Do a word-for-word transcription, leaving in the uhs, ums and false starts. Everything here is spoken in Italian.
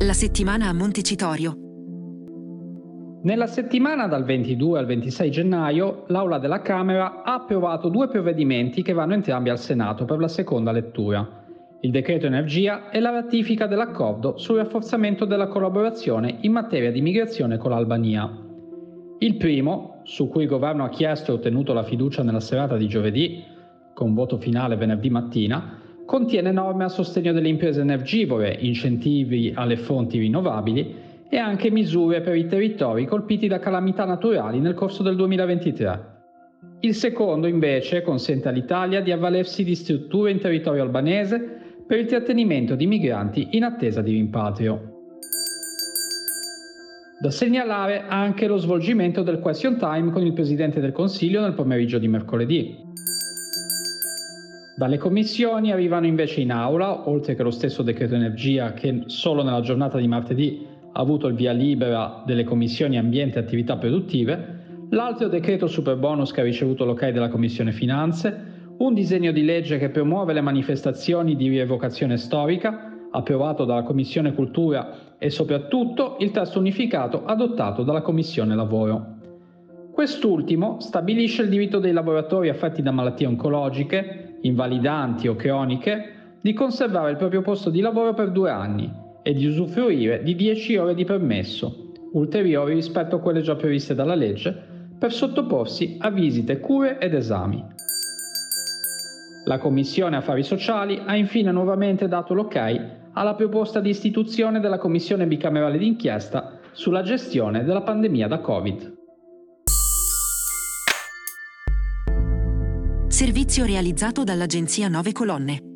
dalla settimana a Montecitorio. Nella settimana dal ventidue al ventisei gennaio, l'Aula della Camera ha approvato due provvedimenti che vanno entrambi al Senato per la seconda lettura. Il decreto energia e la ratifica dell'accordo sul rafforzamento della collaborazione in materia di migrazione con l'Albania. Il primo, su cui il governo ha chiesto e ottenuto la fiducia nella serata di giovedì, con voto finale venerdì mattina, contiene norme a sostegno delle imprese energivore, incentivi alle fonti rinnovabili e anche misure per i territori colpiti da calamità naturali nel corso del duemilaventitré. Il secondo, invece, consente all'Italia di avvalersi di strutture in territorio albanese per il trattenimento di migranti in attesa di rimpatrio. Da segnalare anche lo svolgimento del question time con il Presidente del Consiglio nel pomeriggio di mercoledì. Dalle commissioni arrivano invece in aula, oltre che lo stesso decreto energia che solo nella giornata di martedì ha avuto il via libera delle commissioni ambiente e attività produttive, l'altro decreto superbonus che ha ricevuto l'ok della Commissione Finanze, un disegno di legge che promuove le manifestazioni di rievocazione storica, approvato dalla Commissione Cultura e soprattutto il testo unificato adottato dalla Commissione Lavoro. Quest'ultimo stabilisce il diritto dei lavoratori affetti da malattie oncologiche, invalidanti o croniche di conservare il proprio posto di lavoro per due anni e di usufruire di dieci ore di permesso, ulteriori rispetto a quelle già previste dalla legge, per sottoporsi a visite, cure ed esami. La Commissione Affari Sociali ha infine nuovamente dato l'ok alla proposta di istituzione della Commissione bicamerale d'inchiesta sulla gestione della pandemia da Covid. Servizio realizzato dall'agenzia Nove Colonne.